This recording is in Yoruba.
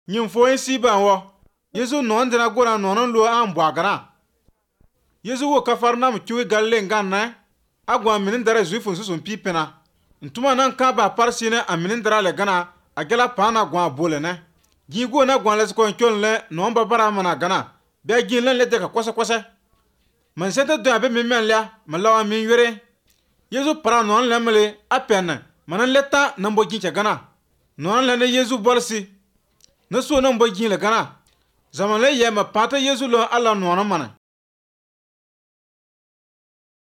Nyim fo yin si ban wo. Yesu non dina gora nonon lo an bwagana. Yesu wo Kafarnaum kiwi Galile nganna. Agwa minin dara zuifun susun pipena. Ntuma nan ka ba parsine a minin dara le gana. Agela pana gwa bole ne. Gigo na gwa les ko nkyol le non babara mana gana. Be gin len le de ka kwasa. Man sete do abe min men lia. Malawa min yure. Yesu para non lemle apena. Manan leta nambo gin gana. Non le ne Yesu bolsi. Na so nan bo gin le gana. Zaman le ye ma pata Yesu lo ala non mana.